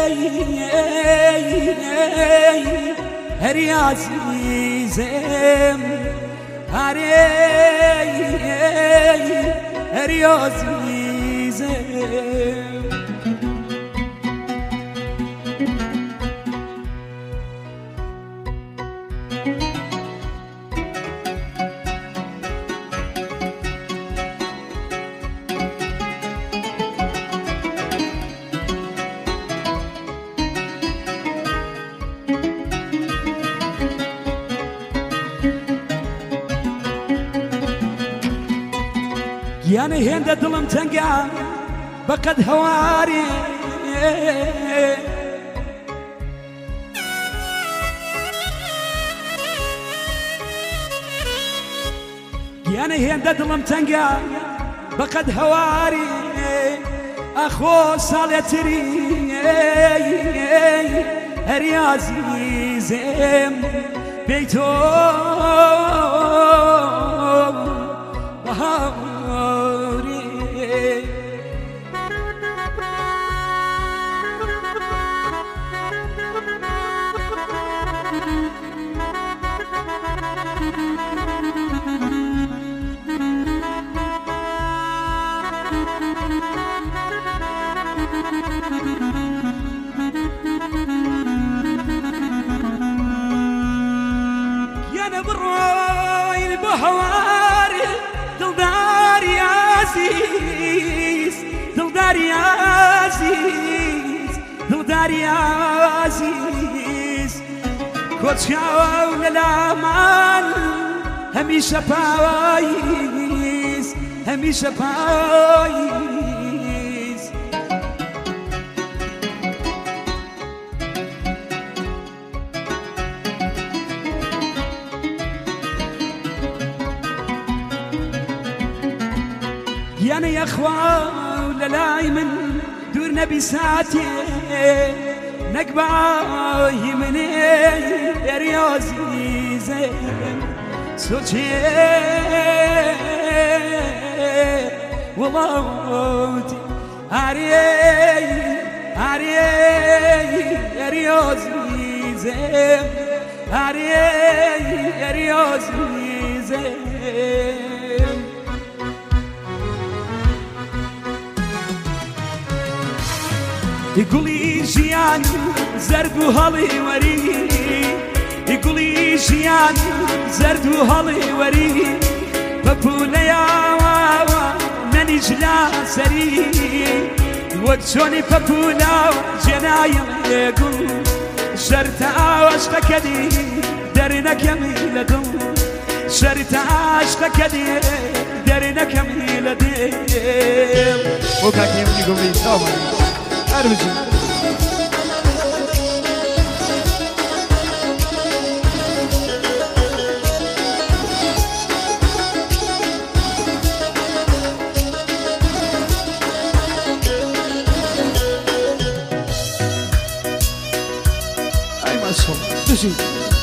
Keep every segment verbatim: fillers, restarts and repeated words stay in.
هري عزيزم هري هري عزيزم يعني هند دلم تنقع بقد هواري يعني هند دلم تنقع بقد هواري أخو صالتري هري عزيزم بيتو يا نبروي البهواري دلدار يا عزيز دلدار يا عزيز دلدار يا عزيز كوتشاو للامان هميشه بايز هميشه بايز يانا يا اخوة وللاي من دور نبي ساعتي نقبع يمني يا رياضي زين سوتشي والله هاري هاري يا رياضي زين هاري يا رياضي زين يقولي جيان زرد وهالي وري يقولي جيان زرد وهالي وري بابولا يا واوا ننجلا سري وقتوني بابولا جنايم يقول شرطة عشقك دي درنا كميلة دم شرطة عشقك دي درنا كميلة دم وكاكيم يقولي طبعا أرجو أي ما شاء الله تجي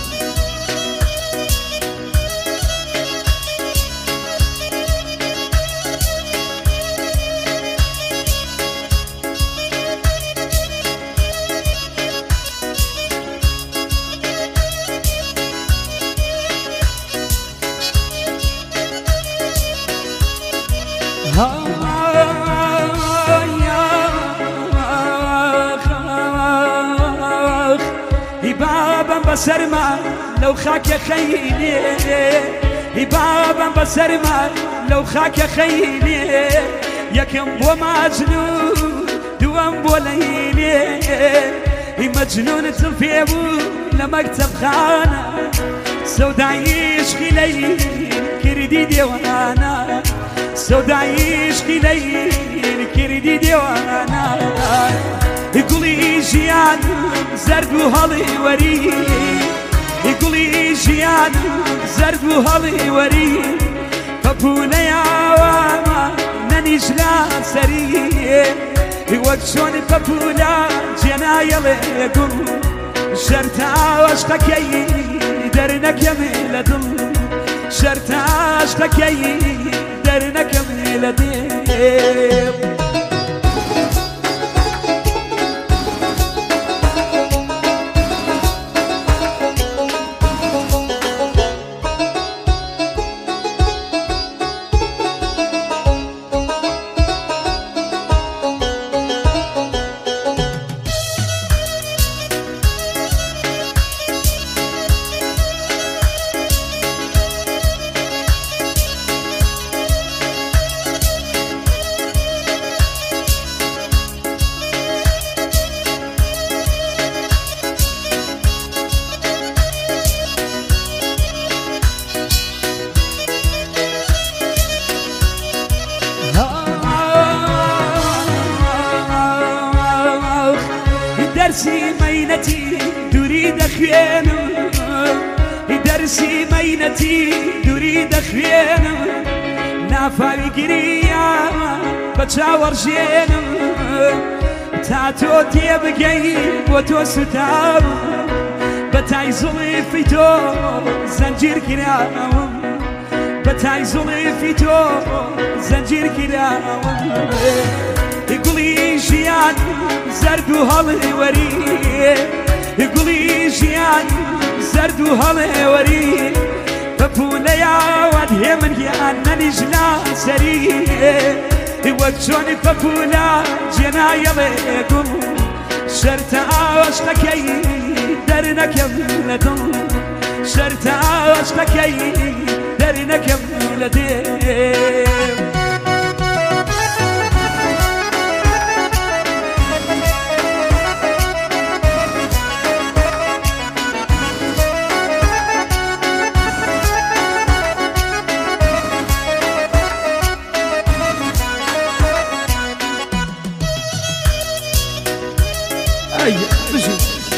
بابا بسرما لو خاك يا خيلي بابا بسرما لو خاك يا خيلي يا كم بو مجنون دوام بو ليلي مجنون تلفيبو لمكتب خانه سودايش خليل كردي ديوانا سودايش خليل كردي ديوانا يقولي جيان زرد وهالي وري يقولي جيان زرد وهالي وري بابولا يا واما ننجلا سري وقتوني بابولا جنايا ليكم شرطة عشقك درنا كميلة دم شرطة عشقك درنا كميلة دم درسي مينتي تريد خوێنم درسي مينتي تريد خوێنم نافاوی گریە بە چاوەڕژێنم تا تۆ تێبگەی بۆ تۆ سوتاوم بە تای زوڵفی تۆ زەنجیر کراوم بە تای زوڵفی تۆ زەنجیر کراوم گوڵی ژیان زەرد و هەڵێوەری گوڵی ژیان زەرد و هەڵێوەری بە پولەیاوات هێ من گیان نەنیژنا سەری وەک چۆنی پەپولا جێنایەڵێگوم شەرتە ئاشقەکەی دەرنەکەم لە دڵ شەرتە ئاشقەکەی دەرنەکەم لە دێم بجي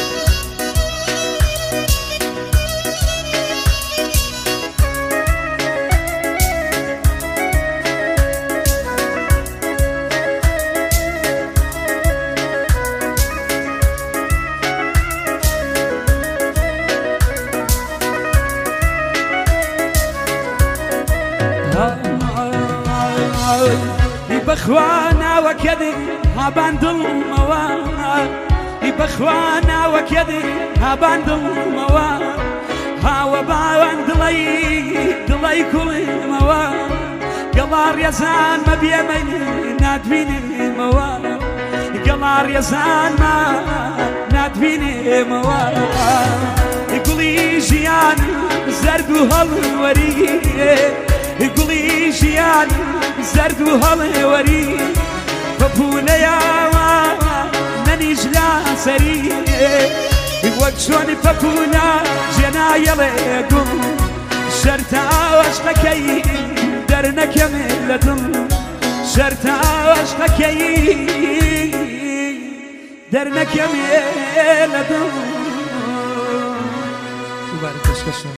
بخوانا وكذب هبان ظلموا بخوانا وكذب هبان ظلموا هاو باوان دلي دلي كل موا قلار يزان ما بيمين نادفيني موا قلار يزان ما نادفيني موا يقولي جيان زرد وهالوري يقولي جيان زرد وهالوري فبوليا ننيجلا سري وەک چۆنی پەپولا جێنایەڵێگوم شەرتە عاشقەکەی دەرنەکەمێ لە دڵ شەرتە عاشقەکەی دەرنەکەمێ لە دڵ